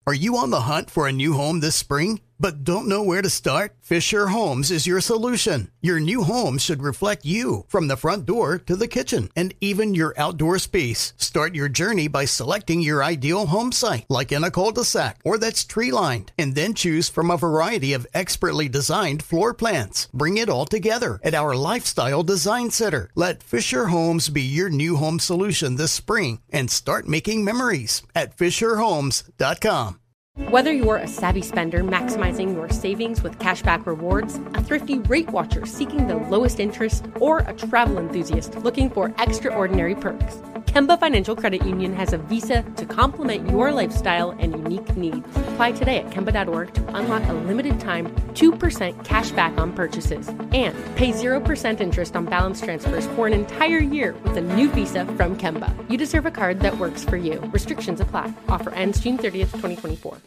Are you on the hunt for a new home this spring, but don't know where to start? Fisher Homes is your solution. Your new home should reflect you, from the front door to the kitchen, and even your outdoor space. Start your journey by selecting your ideal home site, like in a cul-de-sac or that's tree-lined, and then choose from a variety of expertly designed floor plans. Bring it all together at our Lifestyle Design Center. Let Fisher Homes be your new home solution this spring and start making memories at FisherHomes.com. Whether you're a savvy spender maximizing your savings with cashback rewards, a thrifty rate watcher seeking the lowest interest, or a travel enthusiast looking for extraordinary perks, Kemba Financial Credit Union has a visa to complement your lifestyle and unique needs. Apply today at Kemba.org to unlock a limited time 2% cash back on purchases and pay 0% interest on balance transfers for an entire year with a new visa from Kemba. You deserve a card that works for you. Restrictions apply. Offer ends June 30th, 2024.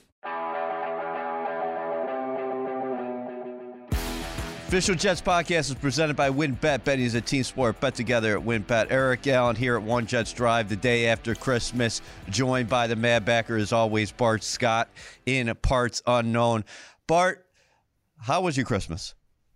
Official Jets podcast is presented by WynnBET. Betting is a team sport. Bet together at WynnBET. Eric Allen here at One Jets Drive the day after Christmas, joined by the Mad Backer, as always, Bart Scott in Parts Unknown. Bart, how was your Christmas?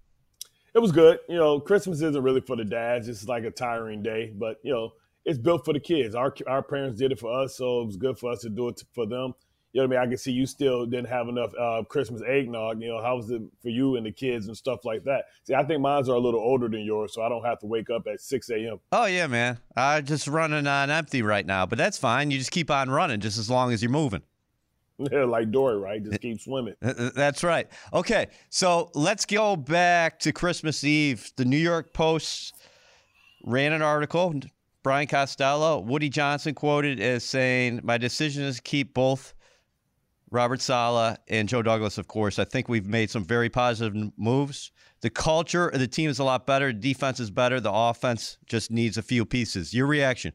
It was good. You know, Christmas isn't really for the dads. It's like a tiring day, but, you know, it's built for the kids. Our parents did it for us, so it was good for us to do it for them. You know what I mean? I can see you still didn't have enough Christmas eggnog. You know, how was it for you and the kids and stuff like that? See, I think mine are a little older than yours, so I don't have to wake up at 6 a.m. Oh, yeah, man. I'm just running on empty right now, but that's fine. You just keep on running just as long as you're moving. Yeah, like Dory, right? Just keep swimming. That's right. Okay, so let's go back to Christmas Eve. The New York Post ran an article. Brian Costello, Woody Johnson quoted as saying, "My decision is to keep both Robert Saleh and Joe Douglas, of course. I think we've made some very positive moves. The culture of the team is a lot better. The defense is better. The offense just needs a few pieces." Your reaction?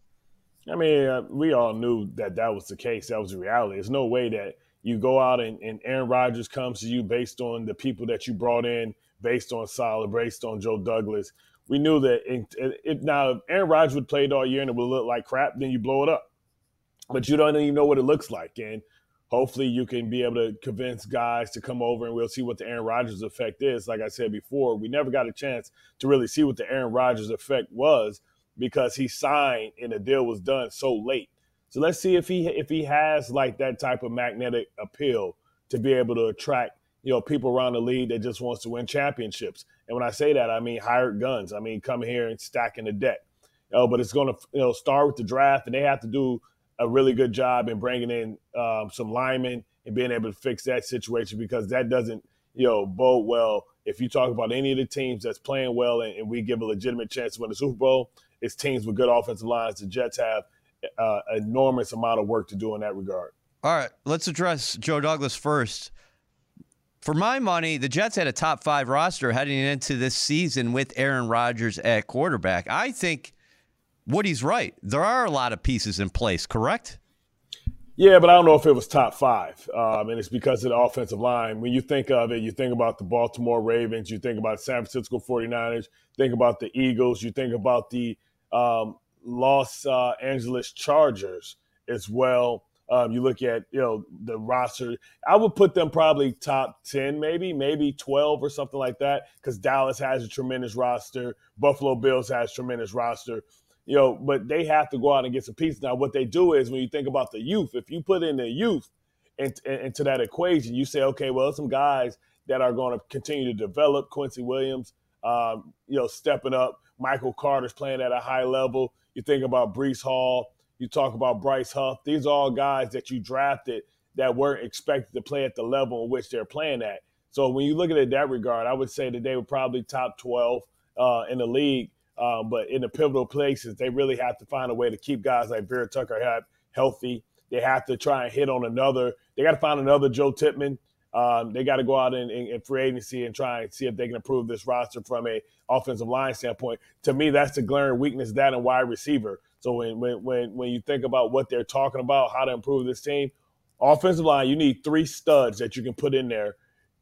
I mean, we all knew that was the case. That was the reality. There's no way that you go out and Aaron Rodgers comes to you based on the people that you brought in, based on Saleh, based on Joe Douglas. We knew that now if Aaron Rodgers would play it all year and it would look like crap, then you blow it up. But you don't even know what it looks like. And hopefully you can be able to convince guys to come over and we'll see what the Aaron Rodgers effect is. Like I said before, we never got a chance to really see what the Aaron Rodgers effect was because he signed and the deal was done so late. So let's see if he has like that type of magnetic appeal to be able to attract, you know, people around the league that just wants to win championships. And when I say that, I mean hired guns. I mean come here and stacking the deck. But it's going to start with the draft, and they have to do a really good job in bringing in some linemen and being able to fix that situation because that doesn't, bode well. If you talk about any of the teams that's playing well and we give a legitimate chance to win the Super Bowl, it's teams with good offensive lines. The Jets have an enormous amount of work to do in that regard. All right, let's address Joe Douglas first. For my money, the Jets had a top 5 roster heading into this season with Aaron Rodgers at quarterback. I think Woody's right. There are a lot of pieces in place, correct? Yeah, but I don't know if it was top 5. And it's because of the offensive line. When you think of it, you think about the Baltimore Ravens, you think about San Francisco 49ers, think about the Eagles, you think about the Los Angeles Chargers as well. You look at, the roster. I would put them probably top 10, maybe 12 or something like that, because Dallas has a tremendous roster. Buffalo Bills has a tremendous roster. But they have to go out and get some pieces. Now, what they do is when you think about the youth, if you put in the youth into that equation, you say, okay, well, some guys that are going to continue to develop. Quincy Williams, stepping up. Michael Carter's playing at a high level. You think about Breece Hall. You talk about Bryce Huff. These are all guys that you drafted that weren't expected to play at the level in which they're playing at. So when you look at it in that regard, I would say that they were probably top 12 in the league. But in the pivotal places, they really have to find a way to keep guys like Vera Tucker healthy. They have to try and hit on another. They got to find another Joe Tippmann. They got to go out in free agency and try and see if they can improve this roster from a offensive line standpoint. To me, that's the glaring weakness, that and wide receiver. So when you think about what they're talking about, how to improve this team, offensive line, you need 3 studs that you can put in there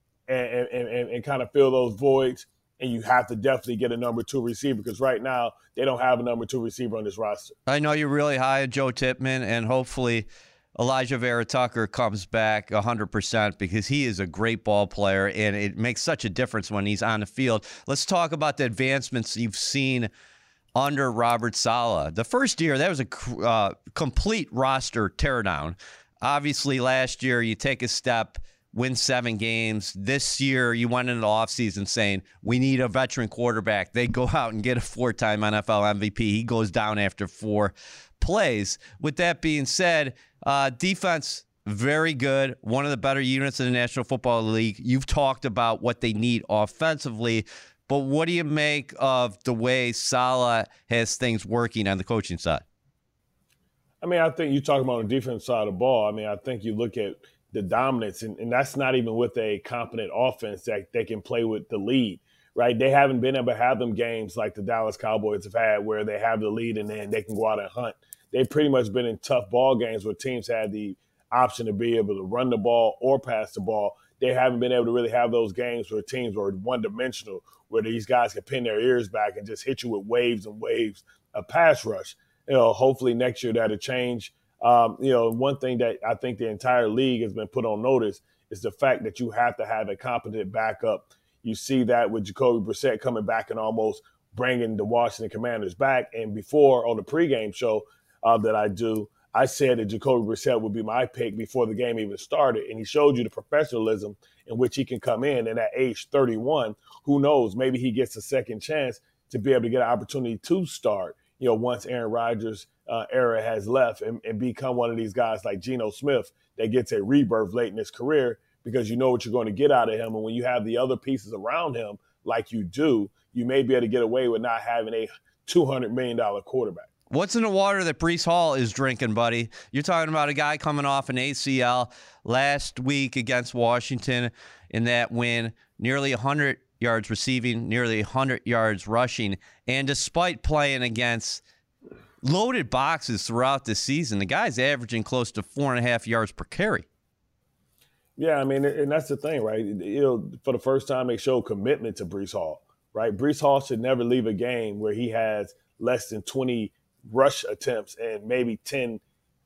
and kind of fill those voids. And you have to definitely get a number 2 receiver because right now they don't have a number 2 receiver on this roster. I know you're really high on Joe Tippmann, and hopefully Elijah Vera Tucker comes back 100% because he is a great ball player, and it makes such a difference when he's on the field. Let's talk about the advancements you've seen under Robert Saleh. The first year, that was a complete roster teardown. Obviously, last year, you take a step, win 7 games. This year, you went into the offseason saying, we need a veteran quarterback. They go out and get a 4-time NFL MVP. He goes down after 4 plays. With that being said, defense, very good. One of the better units in the National Football League. You've talked about what they need offensively, but what do you make of the way Saleh has things working on the coaching side? I mean, I think you talk about the defense side of the ball. I mean, I think you look at the dominance, and that's not even with a competent offense that they can play with the lead, right? They haven't been able to have them games like the Dallas Cowboys have had where they have the lead and then they can go out and hunt. They've pretty much been in tough ball games where teams had the option to be able to run the ball or pass the ball. They haven't been able to really have those games where teams were one-dimensional, where these guys can pin their ears back and just hit you with waves and waves of pass rush. Hopefully next year that'll change. One thing that I think the entire league has been put on notice is the fact that you have to have a competent backup. You see that with Jacoby Brissett coming back and almost bringing the Washington Commanders back. And before, on the pregame show that I do, I said that Jacoby Brissett would be my pick before the game even started. And he showed you the professionalism in which he can come in. And at age 31, who knows, maybe he gets a second chance to be able to get an opportunity to start, once Aaron Rodgers' era has left and become one of these guys like Geno Smith that gets a rebirth late in his career because you know what you're going to get out of him. And when you have the other pieces around him like you do, you may be able to get away with not having a $200 million quarterback. What's in the water that Breece Hall is drinking, buddy? You're talking about a guy coming off an ACL last week against Washington in that win, nearly 100 yards receiving, nearly 100 yards rushing. And despite playing against loaded boxes throughout the season, the guy's averaging close to 4.5 yards per carry. Yeah, I mean, and that's the thing, right? For the first time, they showed commitment to Breece Hall, right? Breece Hall should never leave a game where he has less than 20 rush attempts and maybe 10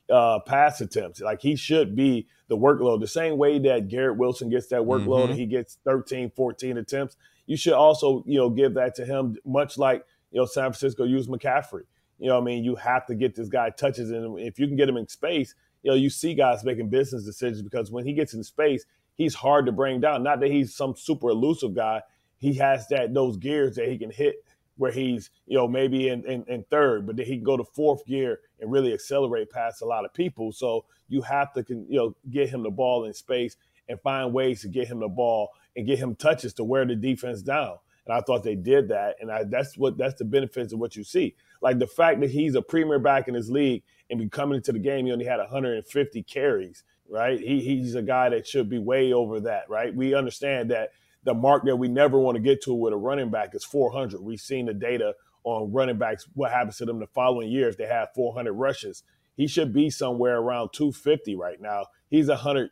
pass attempts. Like, he should be the workload. The same way that Garrett Wilson gets that workload and he gets 13, 14 attempts, you should also, give that to him, much like, San Francisco used McCaffrey. You have to get this guy touches, and if you can get him in space, you see guys making business decisions because when he gets in space, he's hard to bring down. Not that he's some super elusive guy. He has those gears that he can hit where he's, maybe in third, but then he can go to fourth gear and really accelerate past a lot of people. So you have to, get him the ball in space and find ways to get him the ball and get him touches to wear the defense down. And I thought they did that. And that's the benefits of what you see. Like the fact that he's a premier back in his league and coming into the game, he only had 150 carries, right? He's a guy that should be way over that, right? We understand that the mark that we never want to get to with a running back is 400. We've seen the data on running backs, what happens to them the following year if they have 400 rushes. He should be somewhere around 250 right now. He's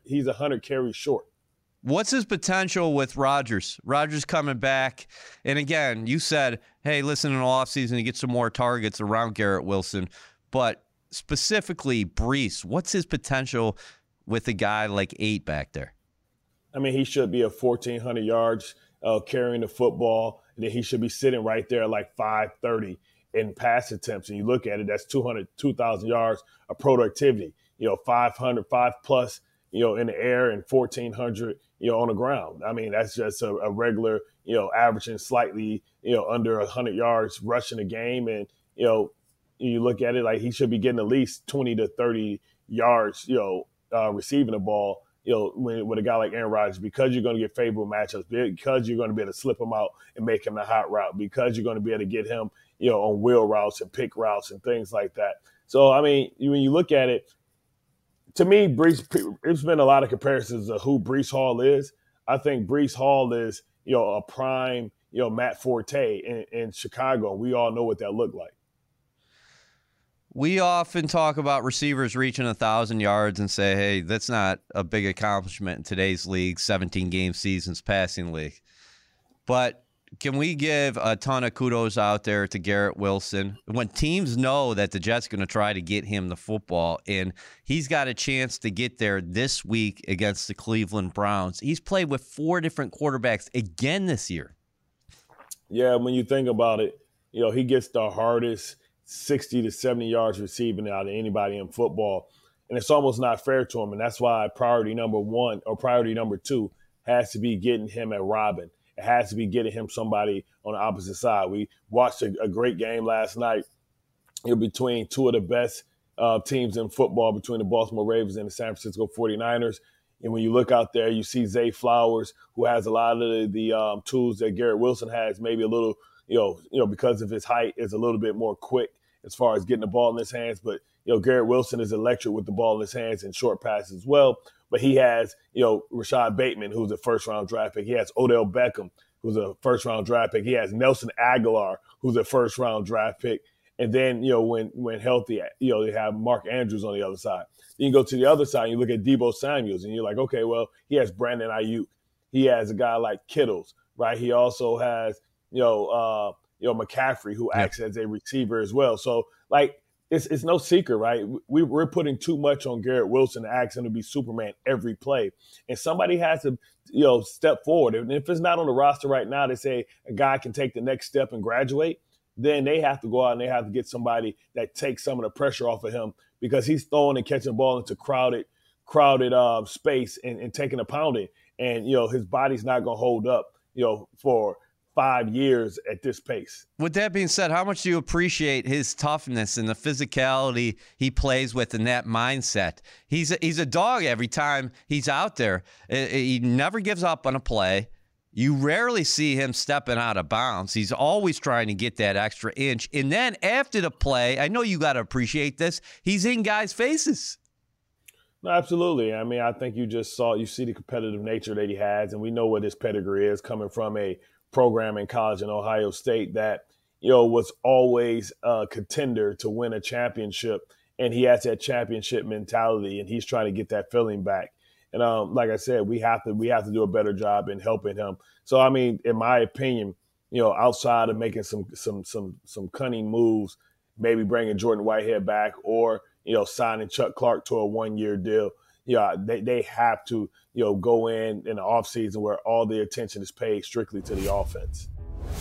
100 carries short. What's his potential with Rodgers? Rodgers coming back. And again, you said, hey, listen, in the offseason, to get some more targets around Garrett Wilson. But specifically, Breece, what's his potential with a guy like 8 back there? I mean, he should be at 1,400 yards carrying the football. And then he should be sitting right there like 530 in pass attempts. And you look at it, that's 2,000 yards of productivity. 500, 5+ in the air and 1,400, on the ground. I mean, that's just a regular, averaging slightly, under 100 yards rushing a game. And, you look at it like he should be getting at least 20 to 30 yards, receiving the ball, with a guy like Aaron Rodgers, because you're going to get favorable matchups, because you're going to be able to slip him out and make him the hot route, because you're going to be able to get him, on wheel routes and pick routes and things like that. So, I mean, when you look at it, to me, it's been a lot of comparisons of who Breece Hall is. I think Breece Hall is, a prime, Matt Forte in Chicago. We all know what that looked like. We often talk about receivers reaching 1,000 yards and say, hey, that's not a big accomplishment in today's league, 17-game seasons passing league. But can we give a ton of kudos out there to Garrett Wilson? When teams know that the Jets are going to try to get him the football, and he's got a chance to get there this week against the Cleveland Browns. He's played with 4 different quarterbacks again this year. Yeah, when you think about it, he gets the hardest 60 to 70 yards receiving out of anybody in football. And it's almost not fair to him. And that's why priority number 1 or priority number 2 has to be getting him at Robin. It has to be getting him somebody on the opposite side. We watched a great game last night between 2 of the best teams in football, between the Baltimore Ravens and the San Francisco 49ers. And when you look out there, you see Zay Flowers, who has a lot of the tools that Garrett Wilson has, maybe a little, because of his height, is a little bit more quick as far as getting the ball in his hands. But, Garrett Wilson is electric with the ball in his hands and short passes as well. But he has, Rashad Bateman, who's a first-round draft pick. He has Odell Beckham, who's a first-round draft pick. He has Nelson Aguilar, who's a first-round draft pick. And then, when healthy, they have Mark Andrews on the other side. Then you go to the other side and you look at Deebo Samuels, and you're like, okay, well, he has Brandon Ayuk. He has a guy like Kittles, right? He also has, McCaffrey, who acts as a receiver as well. So, it's no secret, right? We're putting too much on Garrett Wilson to ask him to be Superman every play. And somebody has to, step forward. And if it's not on the roster right now, they say a guy can take the next step and graduate, then they have to go out and they have to get somebody that takes some of the pressure off of him, because he's throwing and catching the ball into crowded space and taking a pounding. And, his body's not going to hold up, for 5 years at this pace. With that being said, how much do you appreciate his toughness and the physicality he plays with and that mindset? He's a dog every time he's out there. He never gives up on a play. You rarely see him stepping out of bounds. He's always trying to get that extra inch. And then after the play, I know you got to appreciate this, he's in guys' faces. No, absolutely. I mean, I think you see the competitive nature that he has, and we know what his pedigree is, coming from a program in college in Ohio State that, was always a contender to win a championship. And he has that championship mentality, and he's trying to get that feeling back. And like I said, we have to do a better job in helping him. So, I mean, in my opinion, outside of making some cunning moves, maybe bringing Jordan Whitehead back, or, signing Chuck Clark to a 1-year deal, they have to, go in the offseason where all the attention is paid strictly to the offense.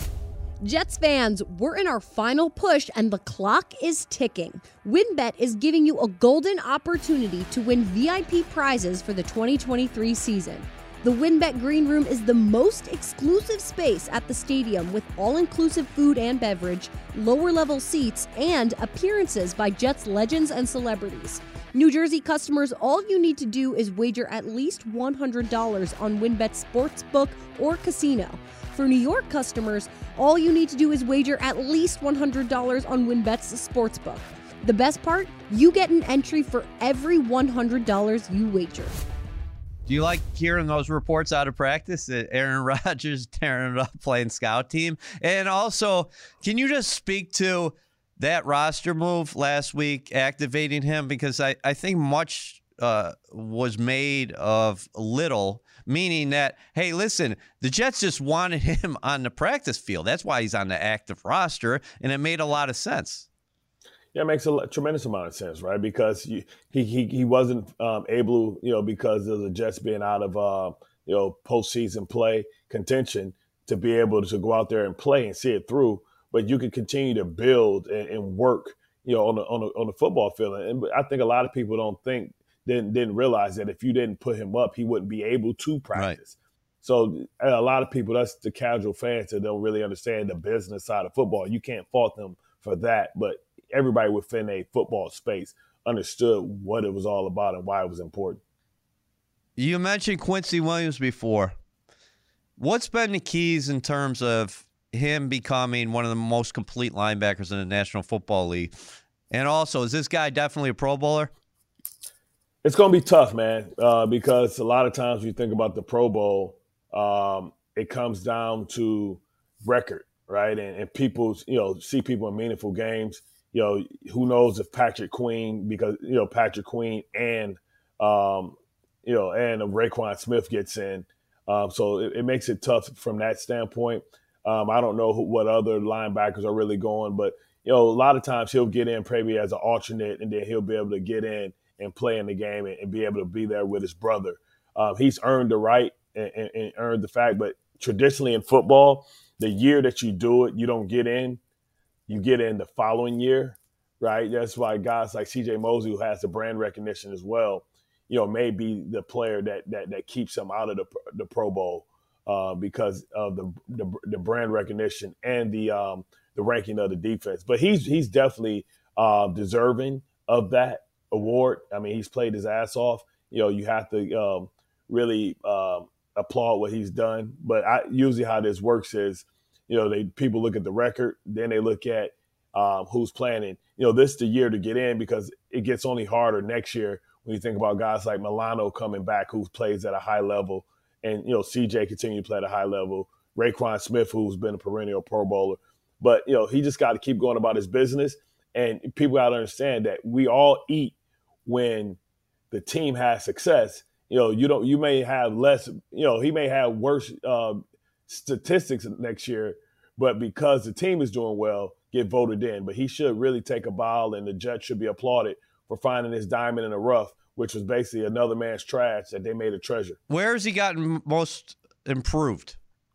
Jets fans, we're in our final push and the clock is ticking. WynnBET is giving you a golden opportunity to win VIP prizes for the 2023 season. The WynnBET Green Room is the most exclusive space at the stadium, with all-inclusive food and beverage, lower-level seats, and appearances by Jets legends and celebrities. New Jersey customers, all you need to do is wager at least $100 on WynnBET Sportsbook or Casino. For New York customers, all you need to do is wager at least $100 on WynnBET's Sportsbook. The best part? You get an entry for every $100 you wager. Do you like hearing those reports out of practice that Aaron Rodgers tearing it up playing scout team? And also, can you just speak to that roster move last week, activating him? Because I think much was made of little, meaning that, hey, listen, the Jets just wanted him on the practice field. That's why he's on the active roster, and it made a lot of sense. Yeah, it makes a tremendous amount of sense, right? Because he wasn't able, because of the Jets being out of, postseason play contention, to be able to go out there and play and see it through. But you can continue to build and work, on the football field. And I think a lot of people didn't realize that if you didn't put him up, he wouldn't be able to practice. Right. So a lot of people, that's the casual fans that don't really understand the business side of football. You can't fault them for that, but everybody within a football space understood what it was all about and why it was important. You mentioned Quincy Williams before. What's been the keys in terms of him becoming one of the most complete linebackers in the National Football League? And also, is this guy definitely a Pro Bowler? It's going to be tough, man, because a lot of times when you think about the Pro Bowl, it comes down to record, right? And people, see people in meaningful games. Who knows if Patrick Queen, because, Patrick Queen and Raekwon Smith gets in. So it makes it tough from that standpoint. I don't know what other linebackers are really going, but a lot of times he'll get in maybe as an alternate, and then he'll be able to get in and play in the game and be able to be there with his brother. He's earned the right and earned the fact, but traditionally in football, the year that you do it, you don't get in. You get in the following year, right? That's why guys like C.J. Mosley, who has the brand recognition as well, may be the player that keeps him out of the Pro Bowl because of the brand recognition and the ranking of the defense. But he's definitely deserving of that award. I mean, he's played his ass off. You have to really applaud what he's done. But usually how this works is, people look at the record, then they look at who's playing. And, this is the year to get in because it gets only harder next year when you think about guys like Milano coming back, who plays at a high level, and, CJ continue to play at a high level, Raekwon Smith, who's been a perennial Pro Bowler. But, he just got to keep going about his business. And people got to understand that we all eat when the team has success. You may have less, he may have worse statistics next year, but because the team is doing well, get voted in. But he should really take a bow, and the Jets should be applauded for finding his diamond in the rough, which was basically another man's trash that they made a treasure. Where has he gotten most improved?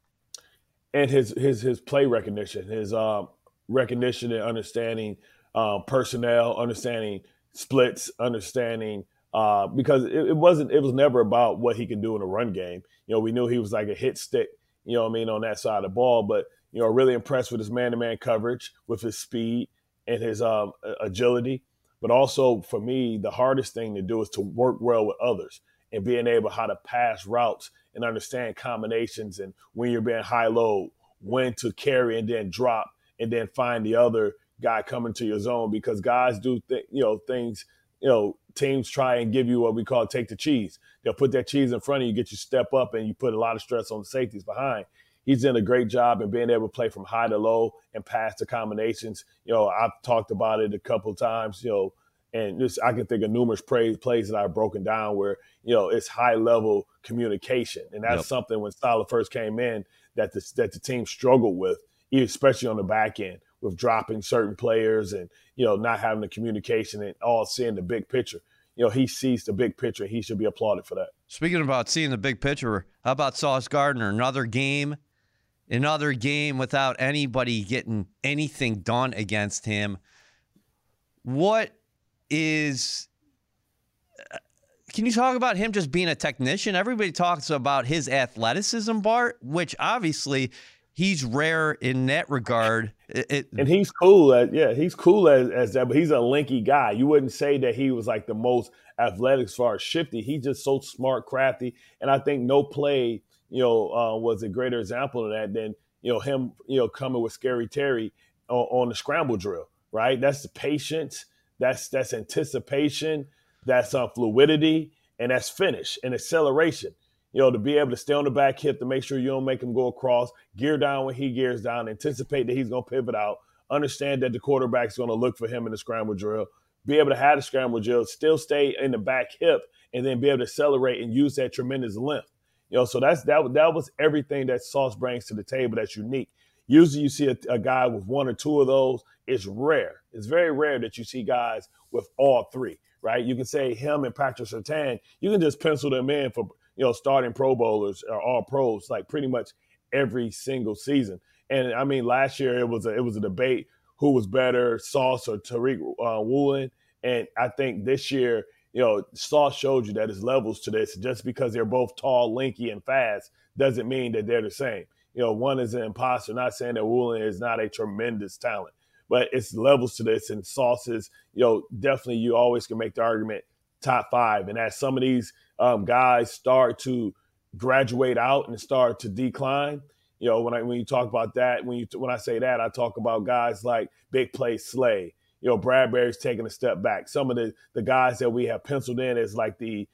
And his play recognition, his recognition and understanding personnel, understanding splits, understanding because it was never about what he can do in a run game. We knew he was like a hit stick, on that side of the ball, but really impressed with his man-to-man coverage, with his speed and his agility. But also for me, the hardest thing to do is to work well with others and being able how to pass routes and understand combinations, and when you're being high-low, when to carry and then drop and then find the other guy coming to your zone, because guys do things, teams try and give you what we call take the cheese. They'll put that cheese in front of you, get you step up, and you put a lot of stress on the safeties behind. He's done a great job in being able to play from high to low and pass the combinations. I've talked about it a couple of times, and I can think of numerous plays that I've broken down where, it's high-level communication. And that's something when Saleh first came in that the team struggled with, especially on the back end, with dropping certain players and, not having the communication and all seeing the big picture. He sees the big picture. He should be applauded for that. Speaking about seeing the big picture, how about Sauce Gardner? Another game without anybody getting anything done against him. Can you talk about him just being a technician? Everybody talks about his athleticism, Bart, which obviously he's rare in that regard. And he's cool as that, but he's a lanky guy. You wouldn't say that he was like the most athletic as far as shifty. He's just so smart, crafty. And I think no play, was a greater example of that than, him, coming with Scary Terry on the scramble drill, right? That's the patience. That's anticipation. That's fluidity, and that's finish and acceleration. To be able to stay on the back hip to make sure you don't make him go across, gear down when he gears down, anticipate that he's going to pivot out, understand that the quarterback's going to look for him in the scramble drill, be able to have the scramble drill, still stay in the back hip, and then be able to accelerate and use that tremendous length. So that was everything that Sauce brings to the table that's unique. Usually you see a guy with one or two of those. It's rare. It's very rare that you see guys with all three, right? You can say him and Patrick Surtain, you can just pencil them in for, starting Pro Bowlers or all pros, like pretty much every single season. And I mean, last year it was a debate who was better, Sauce or Tariq Woolen. And I think this year, Sauce showed you that there's levels to this. Just because they're both tall, lanky, and fast doesn't mean that they're the same. One is an imposter. Not saying that Woolen is not a tremendous talent, but it's levels to this. And Sauce is, definitely you always can make the argument top 5. And as some of these guys start to graduate out and start to decline, when you talk about that, when I say that, I talk about guys like Big Play Slay. Bradbury's taking a step back. Some of the guys that we have penciled in as like the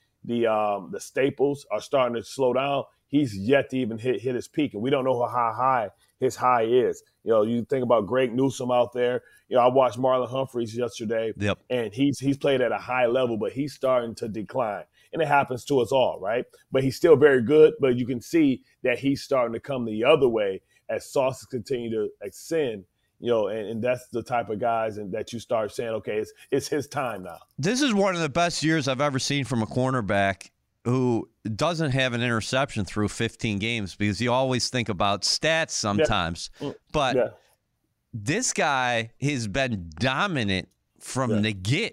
staples are starting to slow down. He's yet to even hit his peak, and we don't know how high his high is. You think about Greg Newsome out there. I watched Marlon Humphreys yesterday, and he's played at a high level, but he's starting to decline. And it happens to us all, right? But he's still very good, but you can see that he's starting to come the other way as Sauce continue to ascend, and that's the type of guys and that you start saying, okay, it's his time now. This is one of the best years I've ever seen from a cornerback who doesn't have an interception through 15 games, because you always think about stats sometimes. Yeah. But this guy has been dominant from the get.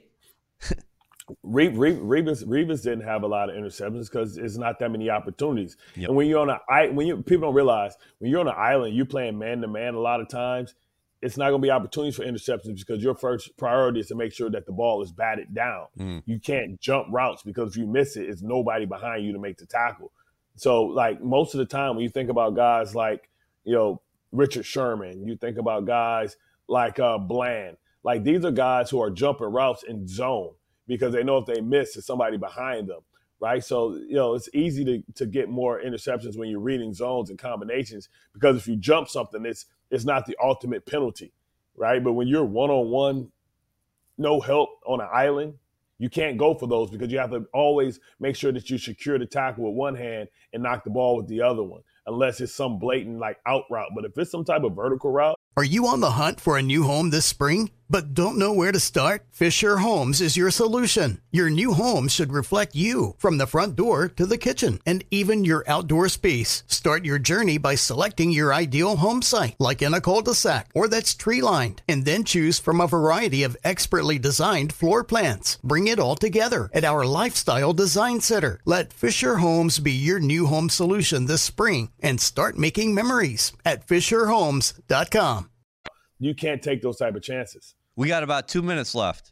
Revis didn't have a lot of interceptions because it's not that many opportunities. Yep. And when you're on people don't realize when you're on an island, you're playing man to man a lot of times. It's not going to be opportunities for interceptions because your first priority is to make sure that the ball is batted down. You can't jump routes because if you miss it, it's nobody behind you to make the tackle. So, like, most of the time when you think about guys like, Richard Sherman, you think about guys like Bland. Like, these are guys who are jumping routes in zone because they know if they miss, there's somebody behind them, right? So, it's easy to get more interceptions when you're reading zones and combinations because if you jump something, it's not the ultimate penalty, right? But when you're one-on-one, no help on an island, you can't go for those because you have to always make sure that you secure the tackle with one hand and knock the ball with the other one, unless it's some blatant, out route. But if it's some type of vertical route. Are you on the hunt for a new home this spring, but don't know where to start? Fisher Homes is your solution. Your new home should reflect you, from the front door to the kitchen, and even your outdoor space. Start your journey by selecting your ideal home site, like in a cul-de-sac or that's tree-lined, and then choose from a variety of expertly designed floor plans. Bring it all together at our Lifestyle Design Center. Let Fisher Homes be your new home solution this spring and start making memories at FisherHomes.com. You can't take those type of chances. We got about 2 minutes left.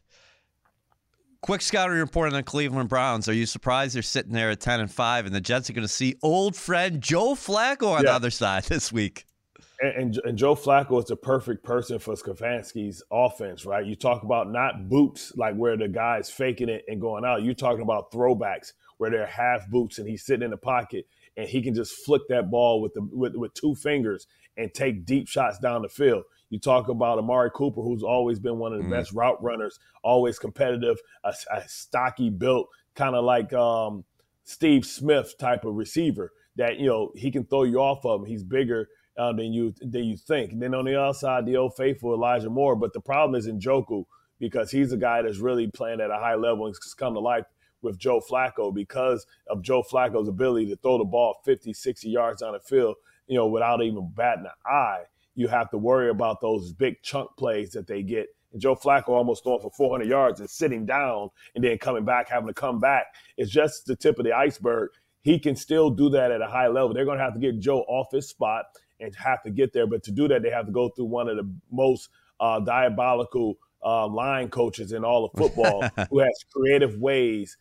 Quick scouting report on the Cleveland Browns. Are you surprised they're sitting there at 10-5 and the Jets are going to see old friend Joe Flacco on the other side this week? And Joe Flacco is the perfect person for Stefanski's offense, right? You talk about not boots, like where the guy's faking it and going out. You're talking about throwbacks where they're half boots and he's sitting in the pocket and he can just flick that ball with two fingers and take deep shots down the field. You talk about Amari Cooper, who's always been one of the best route runners, always competitive, a stocky built, kind of like Steve Smith type of receiver that, he can throw you off of him. He's bigger than you think. And then on the other side, the old faithful Elijah Moore. But the problem is Njoku, because he's a guy that's really playing at a high level and has come to life with Joe Flacco because of Joe Flacco's ability to throw the ball 50, 60 yards down the field, without even batting an eye. You have to worry about those big chunk plays that they get. And Joe Flacco almost throwing for 400 yards and sitting down and then coming back, having to come back. It's just the tip of the iceberg. He can still do that at a high level. They're going to have to get Joe off his spot and have to get there. But to do that, they have to go through one of the most diabolical line coaches in all of football who has creative ways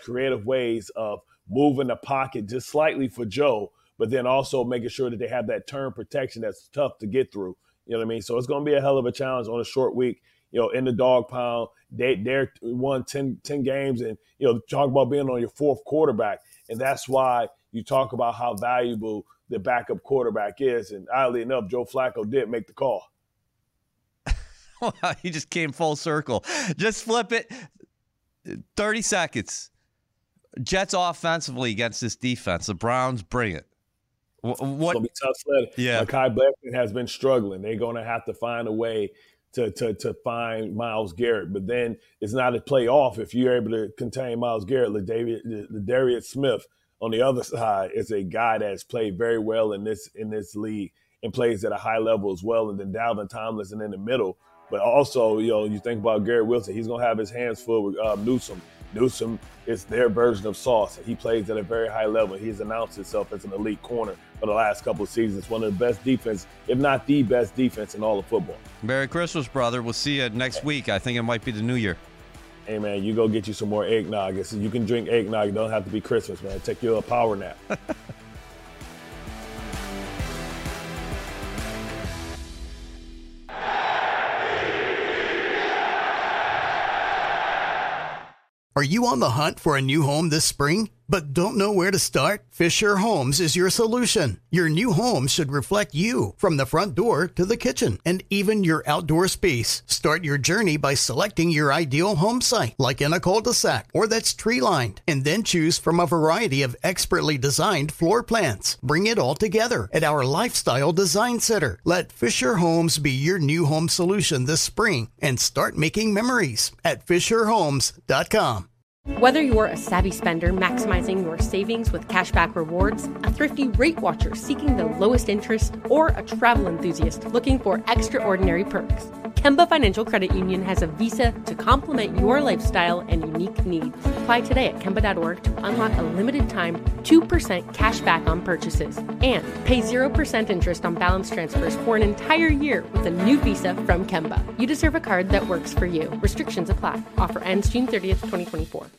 of moving the pocket just slightly for Joe, but then also making sure that they have that turn protection that's tough to get through. You know what I mean? So it's going to be a hell of a challenge on a short week, in the dog pound. They're won 10 games and, talk about being on your fourth quarterback. And that's why you talk about how valuable the backup quarterback is. And oddly enough, Joe Flacco did make the call. He just came full circle. Just flip it. 30 seconds. Jets offensively against this defense. The Browns bring it. It's going to be tough sledding. Yeah. Mekhi Becton has been struggling. They're going to have to find a way to find Myles Garrett. But then it's not a playoff if you're able to contain Myles Garrett. Ladarius Smith on the other side is a guy that's played very well in this league and plays at a high level as well. And then Dalvin Tomlinson in the middle. But also, you think about Garrett Wilson. He's going to have his hands full with Newsome. Newsome is their version of Sauce. He plays at a very high level. He's announced himself as an elite corner for the last couple of seasons. One of the best defense, if not the best defense in all of football. Merry Christmas, brother. We'll see you next week. I think it might be the new year. Hey, man, you go get you some more eggnog. You can drink eggnog. It don't have to be Christmas, man. Take you a power nap. Are you on the hunt for a new home this spring, but don't know where to start? Fisher Homes is your solution. Your new home should reflect you from the front door to the kitchen and even your outdoor space. Start your journey by selecting your ideal home site, like in a cul-de-sac or that's tree-lined, and then choose from a variety of expertly designed floor plans. Bring it all together at our Lifestyle Design Center. Let Fisher Homes be your new home solution this spring and start making memories at FisherHomes.com. Whether you're a savvy spender maximizing your savings with cashback rewards, a thrifty rate watcher seeking the lowest interest, or a travel enthusiast looking for extraordinary perks, Kemba Financial Credit Union has a visa to complement your lifestyle and unique needs. Apply today at Kemba.org to unlock a limited time 2% cash back on purchases and pay 0% interest on balance transfers for an entire year with a new visa from Kemba. You deserve a card that works for you. Restrictions apply. Offer ends June 30th, 2024.